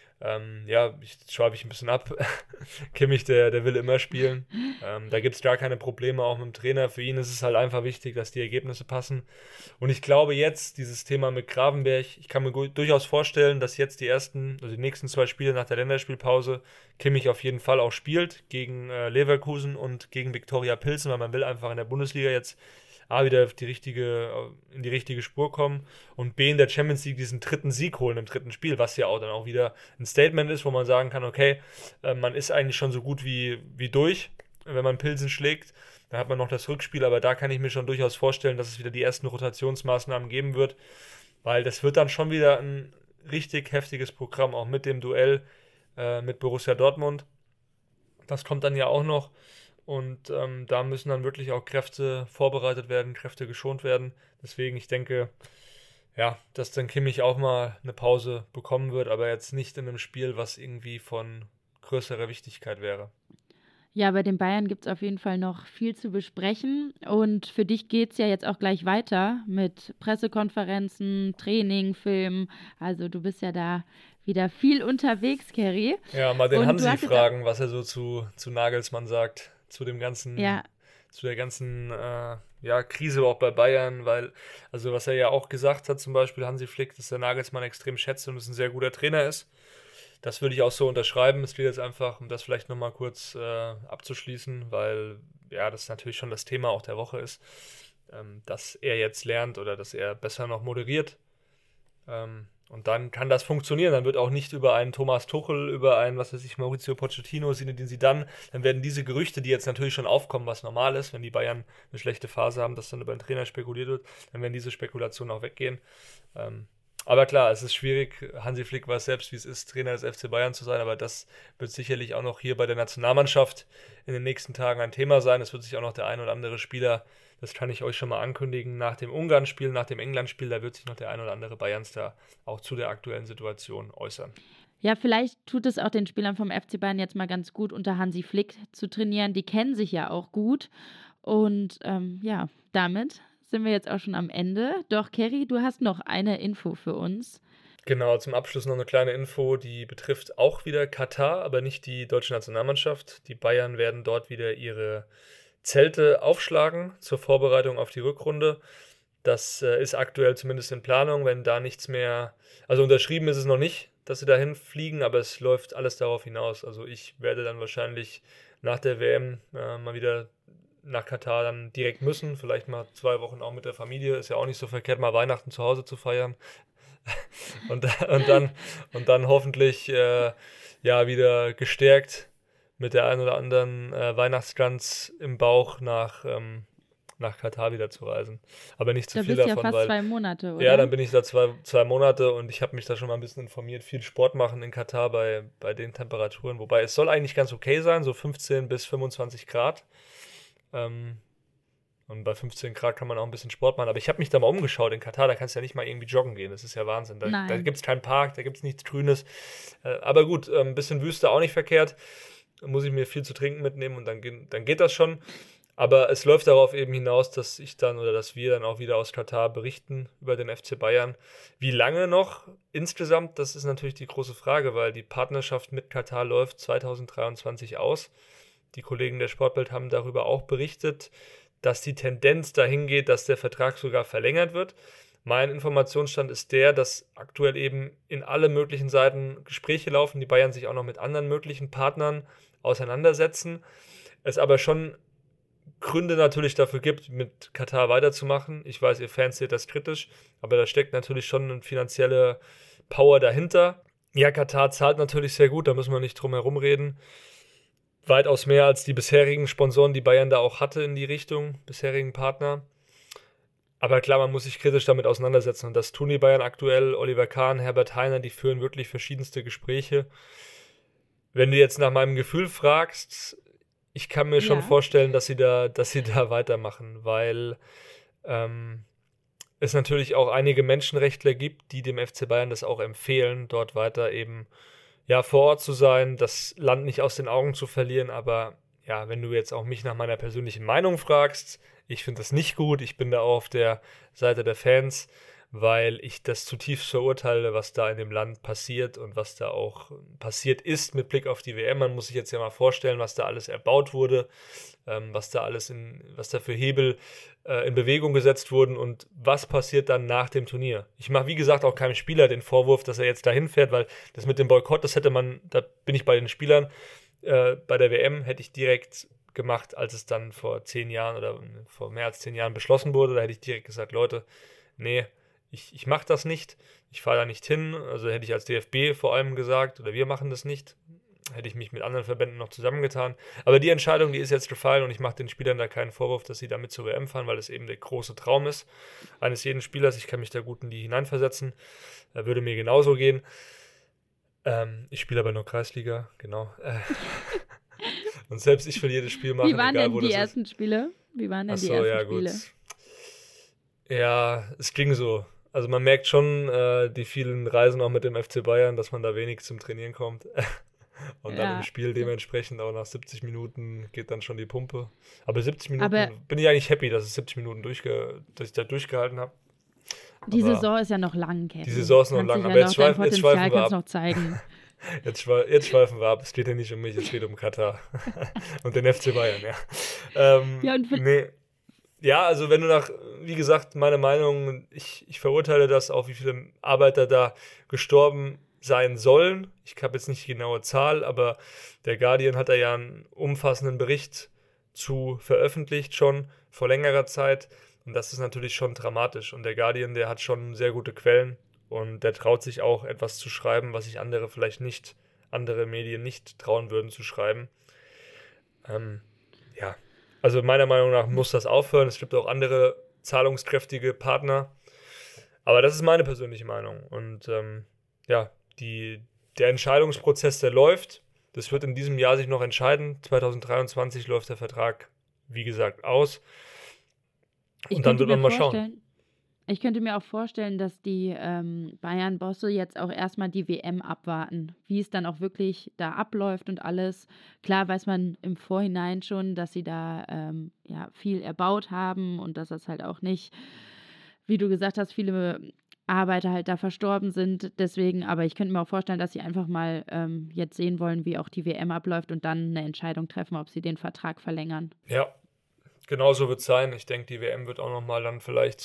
ich schweife ein bisschen ab. Kimmich, der will immer spielen. Da gibt es gar keine Probleme, auch mit dem Trainer. Für ihn ist es halt einfach wichtig, dass die Ergebnisse passen. Und ich glaube jetzt, dieses Thema mit Gravenberch, ich kann mir durchaus vorstellen, dass jetzt die nächsten 2 Spiele nach der Länderspielpause Kimmich auf jeden Fall auch spielt, gegen Leverkusen und gegen Viktoria Pilsen, weil man will einfach in der Bundesliga jetzt A, wieder in die richtige Spur kommen und B, in der Champions League diesen 3. Sieg holen im 3. Spiel, was ja auch dann auch wieder ein Statement ist, wo man sagen kann, okay, man ist eigentlich schon so gut wie durch, wenn man Pilsen schlägt. Dann hat man noch das Rückspiel, aber da kann ich mir schon durchaus vorstellen, dass es wieder die ersten Rotationsmaßnahmen geben wird, weil das wird dann schon wieder ein richtig heftiges Programm, auch mit dem Duell mit Borussia Dortmund. Das kommt dann ja auch noch. Und da müssen dann wirklich auch Kräfte vorbereitet werden, Kräfte geschont werden. Deswegen, ich denke, ja, dass dann Kimmich auch mal eine Pause bekommen wird, aber jetzt nicht in einem Spiel, was irgendwie von größerer Wichtigkeit wäre. Ja, bei den Bayern gibt es auf jeden Fall noch viel zu besprechen. Und für dich geht es ja jetzt auch gleich weiter mit Pressekonferenzen, Training, Film. Also du bist ja da wieder viel unterwegs, Kerry. Ja, mal den Hansi fragen, was er so zu Nagelsmann sagt. Zu dem ganzen, zu der ganzen Krise auch bei Bayern, weil, also was er ja auch gesagt hat, zum Beispiel Hansi Flick, dass der Nagelsmann extrem schätzt und es ein sehr guter Trainer ist. Das würde ich auch so unterschreiben. Es geht jetzt einfach, um das vielleicht nochmal kurz abzuschließen, weil ja, das natürlich schon das Thema auch der Woche ist, dass er jetzt lernt oder dass er besser noch moderiert. Und dann kann das funktionieren. Dann wird auch nicht über einen Thomas Tuchel, über einen, was weiß ich, Maurizio Pochettino, Zinedine Zidane, dann werden diese Gerüchte, die jetzt natürlich schon aufkommen, was normal ist, wenn die Bayern eine schlechte Phase haben, dass dann über einen Trainer spekuliert wird, dann werden diese Spekulationen auch weggehen. Aber klar, es ist schwierig. Hansi Flick weiß selbst, wie es ist, Trainer des FC Bayern zu sein, aber das wird sicherlich auch noch hier bei der Nationalmannschaft in den nächsten Tagen ein Thema sein. Es wird sich auch noch der ein oder andere Spieler, das kann ich euch schon mal ankündigen, nach dem Ungarn-Spiel, nach dem England-Spiel, da wird sich noch der ein oder andere Bayern-Star auch zu der aktuellen Situation äußern. Ja, vielleicht tut es auch den Spielern vom FC Bayern jetzt mal ganz gut, unter Hansi Flick zu trainieren. Die kennen sich ja auch gut. Und damit sind wir jetzt auch schon am Ende. Doch, Kerry, du hast noch eine Info für uns. Genau, zum Abschluss noch eine kleine Info, die betrifft auch wieder Katar, aber nicht die deutsche Nationalmannschaft. Die Bayern werden dort wieder ihre Zelte aufschlagen zur Vorbereitung auf die Rückrunde. Das ist aktuell zumindest in Planung, wenn da nichts mehr, also unterschrieben ist es noch nicht, dass sie dahin fliegen, aber es läuft alles darauf hinaus. Also ich werde dann wahrscheinlich nach der WM mal wieder nach Katar dann direkt müssen, vielleicht mal 2 Wochen auch mit der Familie, ist ja auch nicht so verkehrt, mal Weihnachten zu Hause zu feiern und dann hoffentlich wieder gestärkt mit der einen oder anderen Weihnachtsgans im Bauch nach Katar wieder zu reisen. Aber nicht zu viel davon. Da bist du ja fast 2 Monate, oder? Ja, dann bin ich da 2 Monate und ich habe mich da schon mal ein bisschen informiert. Viel Sport machen in Katar bei den Temperaturen. Wobei es soll eigentlich ganz okay sein, so 15 bis 25 Grad. Und bei 15 Grad kann man auch ein bisschen Sport machen. Aber ich habe mich da mal umgeschaut in Katar, da kannst du ja nicht mal irgendwie joggen gehen. Das ist ja Wahnsinn. Da gibt es keinen Park, da gibt es nichts Grünes. Aber gut, ein bisschen Wüste auch nicht verkehrt. Da muss ich mir viel zu trinken mitnehmen und dann geht das schon. Aber es läuft darauf eben hinaus, dass wir dann auch wieder aus Katar berichten über den FC Bayern. Wie lange noch insgesamt, das ist natürlich die große Frage, weil die Partnerschaft mit Katar läuft 2023 aus. die Kollegen der Sportbild haben darüber auch berichtet, dass die Tendenz dahin geht, dass der Vertrag sogar verlängert wird. Mein Informationsstand ist der, dass aktuell eben in alle möglichen Seiten Gespräche laufen, die Bayern sich auch noch mit anderen möglichen Partnern auseinandersetzen. Es aber schon Gründe natürlich dafür gibt, mit Katar weiterzumachen. Ich weiß, ihr Fans seht das kritisch, aber da steckt natürlich schon eine finanzielle Power dahinter. Ja, Katar zahlt natürlich sehr gut, da müssen wir nicht drum herum reden. Weitaus mehr als die bisherigen Sponsoren, die Bayern da auch hatte in die Richtung, bisherigen Partner. Aber klar, man muss sich kritisch damit auseinandersetzen und das tun die Bayern aktuell. Oliver Kahn, Herbert Hainer, die führen wirklich verschiedenste Gespräche. Wenn du jetzt nach meinem Gefühl fragst, ich kann mir schon vorstellen, dass sie da weitermachen, weil es natürlich auch einige Menschenrechtler gibt, die dem FC Bayern das auch empfehlen, dort weiter eben vor Ort zu sein, das Land nicht aus den Augen zu verlieren. Aber ja, wenn du jetzt auch mich nach meiner persönlichen Meinung fragst, ich finde das nicht gut. Ich bin da auch auf der Seite der Fans, weil ich das zutiefst verurteile, was da in dem Land passiert und was da auch passiert ist mit Blick auf die WM. Man muss sich jetzt ja mal vorstellen, was da alles erbaut wurde, was da für Hebel in Bewegung gesetzt wurden und was passiert dann nach dem Turnier. Ich mache, wie gesagt, auch keinem Spieler den Vorwurf, dass er jetzt dahin fährt, weil das mit dem Boykott, da bin ich bei den Spielern, bei der WM hätte ich direkt gemacht, als es dann vor 10 Jahren oder vor mehr als 10 Jahren beschlossen wurde. Da hätte ich direkt gesagt, Leute, nee, ich mache das nicht, ich fahre da nicht hin. Also hätte ich als DFB vor allem gesagt, oder wir machen das nicht. Hätte ich mich mit anderen Verbänden noch zusammengetan. Aber die Entscheidung, die ist jetzt gefallen und ich mache den Spielern da keinen Vorwurf, dass sie damit zur WM fahren, weil es eben der große Traum ist eines jeden Spielers. Ich kann mich da gut in die hineinversetzen. Würde mir genauso gehen. Ich spiele aber nur Kreisliga, genau. Und selbst ich will jedes Spiel machen, Wie waren egal denn wo die das ersten Spiele? Wie waren denn die Achso, ersten ja, Spiele? gut. Ja, es ging so. Also man merkt schon die vielen Reisen auch mit dem FC Bayern, dass man da wenig zum Trainieren kommt. Und dann im Spiel dementsprechend auch nach 70 Minuten geht dann schon die Pumpe. Aber 70 Minuten bin ich eigentlich happy, dass ich 70 Minuten dass ich da durchgehalten habe. Die Saison ist ja noch lang, Kevin. Die Saison ist noch lang, aber jetzt schweifen wir ab. Noch zeigen. Jetzt schweifen wir ab. Es geht ja nicht um mich, es geht um Katar. Und den FC Bayern, ja. Ja, also wenn du wie gesagt, meine Meinung, ich verurteile das auch, wie viele Arbeiter da gestorben sein sollen. Ich habe jetzt nicht die genaue Zahl, aber der Guardian hat da ja einen umfassenden Bericht zu veröffentlicht schon vor längerer Zeit und das ist natürlich schon dramatisch und der Guardian, der hat schon sehr gute Quellen und der traut sich auch etwas zu schreiben, was sich andere Medien nicht trauen würden zu schreiben. Also meiner Meinung nach muss das aufhören. Es gibt auch andere zahlungskräftige Partner, aber das ist meine persönliche Meinung und der Entscheidungsprozess, der läuft. Das wird in diesem Jahr sich noch entscheiden. 2023 läuft der Vertrag, wie gesagt, aus. Und dann wird man mal schauen. Ich könnte mir auch vorstellen, dass die Bayern-Bosse jetzt auch erstmal die WM abwarten, wie es dann auch wirklich da abläuft und alles. Klar weiß man im Vorhinein schon, dass sie da viel erbaut haben und dass das halt auch nicht, wie du gesagt hast, viele Arbeiter halt da verstorben sind. Deswegen, aber ich könnte mir auch vorstellen, dass sie einfach mal jetzt sehen wollen, wie auch die WM abläuft und dann eine Entscheidung treffen, ob sie den Vertrag verlängern. Ja, genau so wird es sein. Ich denke, die WM wird auch nochmal dann vielleicht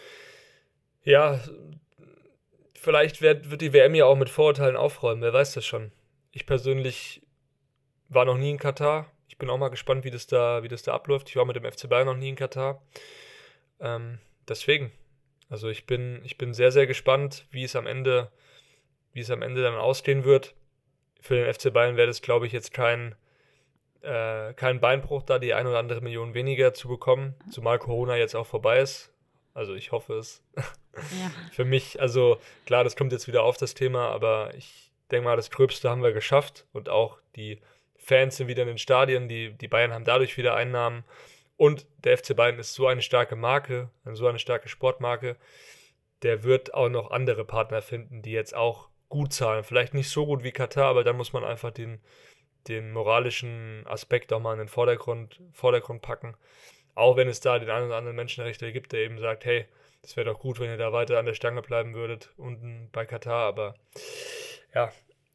vielleicht wird die WM ja auch mit Vorurteilen aufräumen, wer weiß das schon. Ich persönlich war noch nie in Katar. Ich bin auch mal gespannt, wie das da abläuft. Ich war mit dem FC Bayern noch nie in Katar. Deswegen. Also ich bin sehr, sehr gespannt, wie es am Ende dann ausgehen wird. Für den FC Bayern wäre das, glaube ich, jetzt kein Beinbruch, da die 1 oder andere Million weniger zu bekommen, zumal Corona jetzt auch vorbei ist. Also ich hoffe es. Ja. Für mich, also klar, das kommt jetzt wieder auf das Thema, aber ich denke mal, das Gröbste haben wir geschafft und auch die Fans sind wieder in den Stadien, die Bayern haben dadurch wieder Einnahmen. Und der FC Bayern ist so eine starke Marke, so eine starke Sportmarke, der wird auch noch andere Partner finden, die jetzt auch gut zahlen. Vielleicht nicht so gut wie Katar, aber dann muss man einfach den moralischen Aspekt auch mal in den Vordergrund packen. Auch wenn es da den einen oder anderen Menschenrechtler gibt, der eben sagt, hey, das wäre doch gut, wenn ihr da weiter an der Stange bleiben würdet, unten bei Katar. Aber ja,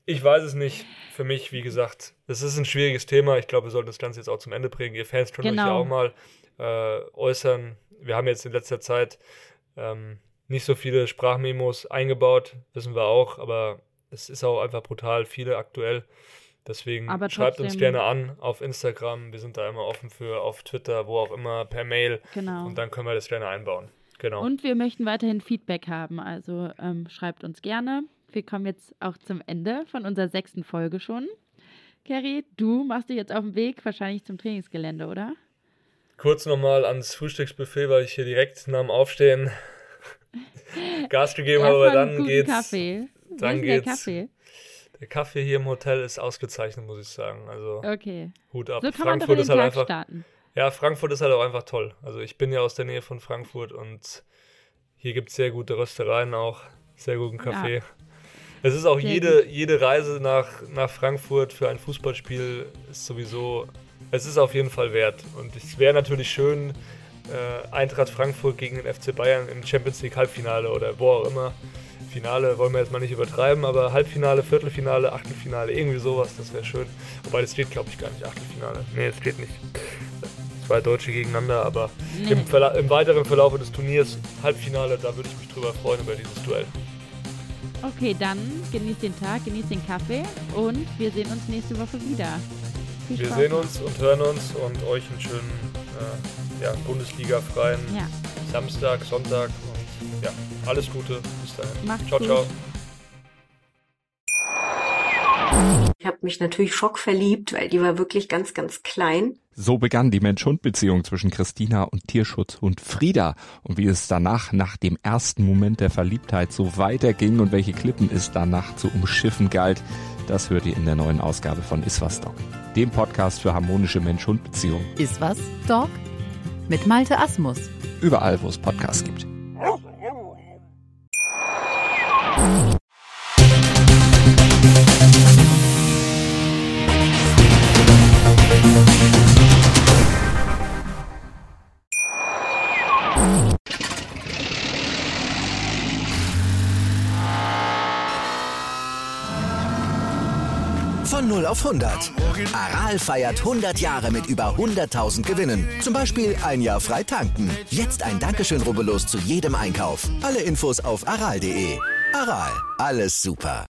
Ich weiß es nicht. Für mich, wie gesagt, das ist ein schwieriges Thema. Ich glaube, wir sollten das Ganze jetzt auch zum Ende bringen. Ihr Fans können euch ja auch mal äußern. Wir haben jetzt in letzter Zeit nicht so viele Sprachmemos eingebaut, wissen wir auch, aber es ist auch einfach brutal viele aktuell. Deswegen schreibt uns gerne an auf Instagram. Wir sind da immer offen für, auf Twitter, wo auch immer, per Mail. Genau. Und dann können wir das gerne einbauen. Genau. Und wir möchten weiterhin Feedback haben, also schreibt uns gerne. Wir kommen jetzt auch zum Ende von unserer 6. Folge schon. Kerry, du machst dich jetzt auf den Weg, wahrscheinlich zum Trainingsgelände, oder? Kurz nochmal ans Frühstücksbuffet, weil ich hier direkt nach dem Aufstehen Gas gegeben habe, aber dann geht's. Kaffee. Dann geht's. Der Kaffee? Der Kaffee hier im Hotel ist ausgezeichnet, muss ich sagen. Also okay. Hut ab. So kann man doch in den Tag starten. Ja, Frankfurt ist halt auch einfach toll. Also ich bin ja aus der Nähe von Frankfurt und hier gibt es sehr gute Röstereien auch, sehr guten Kaffee. Ja. Es ist auch jede Reise nach Frankfurt für ein Fußballspiel ist sowieso, es ist auf jeden Fall wert. Und es wäre natürlich schön, Eintracht Frankfurt gegen den FC Bayern im Champions League Halbfinale oder wo auch immer. Finale wollen wir jetzt mal nicht übertreiben, aber Halbfinale, Viertelfinale, Achtelfinale, irgendwie sowas, das wäre schön. Wobei, das steht, glaube ich, gar nicht Achtelfinale. Nee, das steht nicht. 2 Deutsche gegeneinander, aber im weiteren Verlauf des Turniers, Halbfinale, da würde ich mich drüber freuen, über dieses Duell. Okay, dann genießt den Tag, genießt den Kaffee und wir sehen uns nächste Woche wieder. Wir sehen uns und hören uns und euch einen schönen Bundesliga-freien Samstag, Sonntag und ja, alles Gute. Bis dahin. Macht's ciao, gut. ciao. Ich habe mich natürlich schockverliebt, weil die war wirklich ganz, ganz klein. So begann die Mensch-Hund-Beziehung zwischen Christina und Tierschutzhund Frieda. Und wie es danach, nach dem ersten Moment der Verliebtheit, so weiterging und welche Klippen es danach zu umschiffen galt, das hört ihr in der neuen Ausgabe von Iswas Dog, dem Podcast für harmonische Mensch-Hund-Beziehungen. Iswas Dog mit Malte Asmus. Überall, wo es Podcasts gibt. Von 0 auf 100. Aral feiert 100 Jahre mit über 100.000 Gewinnen. Zum Beispiel ein Jahr frei tanken. Jetzt ein Dankeschön, rubbellos zu jedem Einkauf. Alle Infos auf aral.de. Aral, alles super.